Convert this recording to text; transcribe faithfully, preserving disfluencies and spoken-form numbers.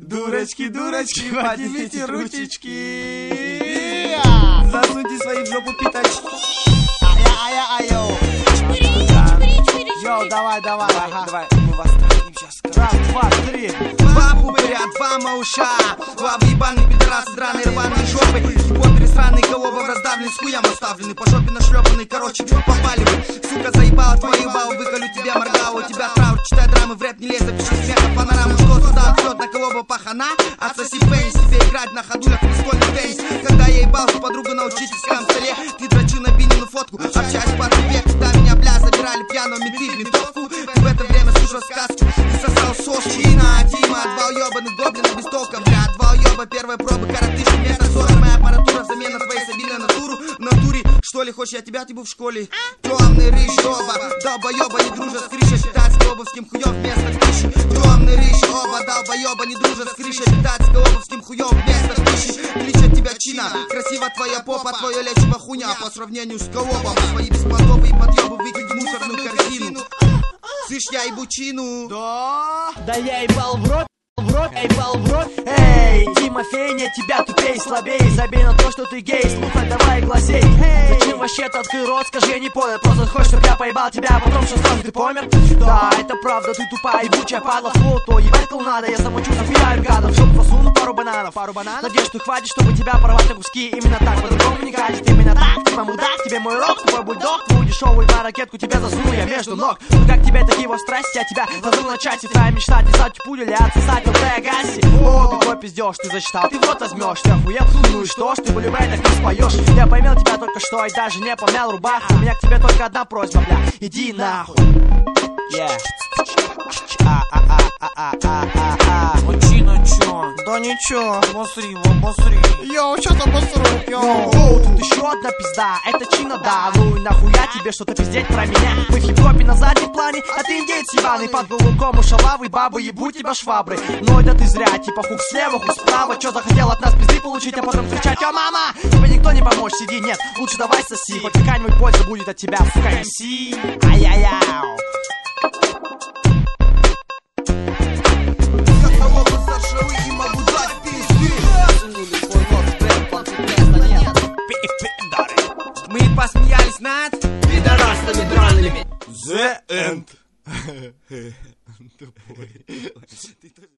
Дурочки, дурочки, поднимите ручечки. Засуньте свои в жопу пятачки. Ая-ая-айо. Йоу, давай, давай, ага. Давай, мы вас трахнем сейчас. Раз, два, три. Два пупыря, два мауша. Два ебаных пидорасы, драные рваные жопы. Хипотеры сраные, головы раздавлены, с хуям оставлены. По жопе нашлепанный, короче, попали вы. Сука, заебала твою бау, выколю тебя, моргала. У тебя траур, читай драмы, в рэп не лезь, запиши смеха, панораму. Что туда встет, на кого бы пахана. Отсоси пенис, тебе играть на ходу, как настольный теннис. Когда я ебался, подругу на учительском столе. Ты дрочу на Бинину фотку, общаюсь по тебе. Когда меня, бля, забирали пьяного менты в ментовку. Ты в это время слушал сказку и сосал сошки. Чина, Дима, два уебаных гоблина без толка, бля. Два уеба, первая проба, коротыши, вместо ссоры. Моя аппаратура, замена твоей стабильной натуру. В натуре, что ли, хочешь, я тебя типа в школе. Темный рыж, оба, долбоеба, не дружат с крышей. Считать с обовским хуем вместо пищи. Темный рыж, оба, долбоеба, не дружат с крышей. Считать с обовским хуем вместо пищи. Кличет тебя Чина, красиво твоя попа, твое лечиво хуйня. По сравнению с колобом, свои беспонтовые подъебы выкинь в мусорную корзину. Слышь, я ебу Чину. Да. Да я ебал в рот, в рот, я ебал в рот. Эй, Тимофей, не тебя тупей, слабей. Забей на то, что ты гей, слухай, давай глазей. Зачем вообще-то открыл рот, скажи, я не понял. Просто хочешь, чтоб я поебал тебя, а потом что сразу ты помер? Да, это правда, ты тупая ебучая падла. Фото, ебать клоунада, я самочу зафигаю гадов. Чтоб посуну пару бананов, пару бананов. Надеюсь, что хватит, чтобы тебя порвать на куски. Именно так, по-другому не катит, именно так. Типа мудак, тебе мой рок, тупой бульдог. Твою дешевую на ракетку тебя засуну я между ног. Ну как тебе такие вот страсти, я тебя зазру на части. Твоя мечта, не стать пулю или отсосать от Гаси. О, какой пиздеж, ты зачитал, ты в рот возьмешь. Ты охуел, ну и что ж, ты болевай, так не споешь. Я поймел тебя только что и даже не помял рубаху. У меня к тебе только одна просьба, бля, иди нахуй. Yeah. Чина, чё? Да ничего. Обосри его, обосри. Йоу, чё там обосру? Йоу, тут еще одна пизда, это Чина, да. Ну и нахуя тебе что-то пиздеть про меня? Мы в хип-хопе на заднем плане, а ты индейец ебаный. Под голубком у шалавы, бабы, ебу тебя швабры. Но это ты зря, типа хук слева, хук справа. Чё захотел от нас пизды получить, а потом кричать: о, мама! Тебе никто не поможет, сиди, нет, лучше давай соси. Хоть какая-нибудь польза будет от тебя, сука, эм си. Ай-яй-яу. Мы посмеялись над пидорасами драными. The end.